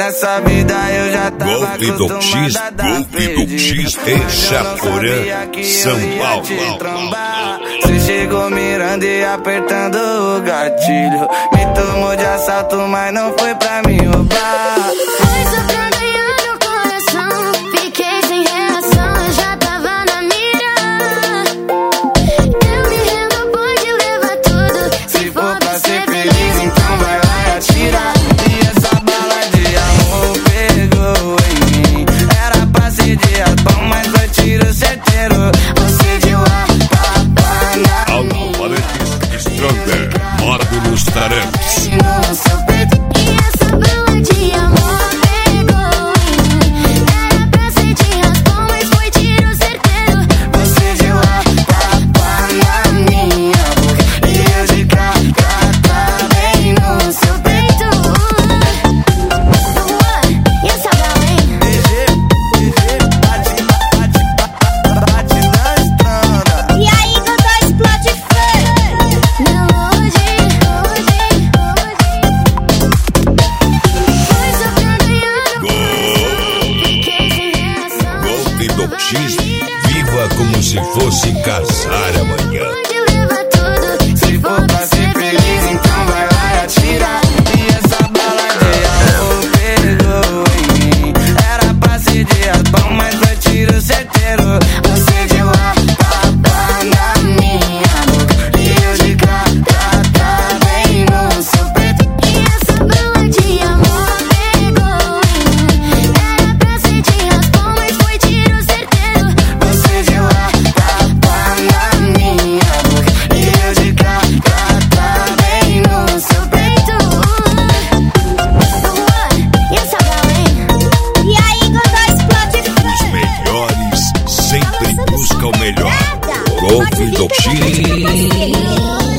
nessa vida eu já tava Golpe do X, Golpe do X em Chaporã, São Paulo. Cê chegou mirando e apertando o gatilho. Me tomou de assalto, mas não foi pra me roubar. Foi só pra ganhar meu coração. Fiquei sem reação, eu já tava na mira. Eu me rendo, pode levar tudo. Se for pra ser feliz, então vai lá e atira. E essa bala de amor pegou em mim. Era pra ser de bom, mas foi tiro certeiro. Você de lá, papai na minha. Alto Stronger, módulos tarantes. No seu peito. E essa bala de amor pegou em mim. Era pra ser de raspão, mas foi tiro certeiro. Você de lá, papai na minha boca. E eu de cá, bem no seu peito. E essa bala, hein? Bate na estrada. E aí, cantor explode fã. Não, hoje. Foi só pra ganhar meu coração. Fiquei sem reação. Golpe do X, viva como se fosse casar amanhã. Pode levar tudo. Se for pra ser feliz, então vai lá e atira. E essa bala de amor pegou em mim. Era pra ser de bom, mas foi tiro certeiro. Você de lá, papai na minha boca. E eu de cá, bem no seu peito. E essa bala de amor pegou em mim. Era pra ser de raspão, mas foi tiro certeiro. Você de lá, papai na minha boca. E eu de cá, bem no seu peito. E essa bala, hein? E aí, cantor explode Os fã. melhores sempre buscam o melhor. Golpe do X.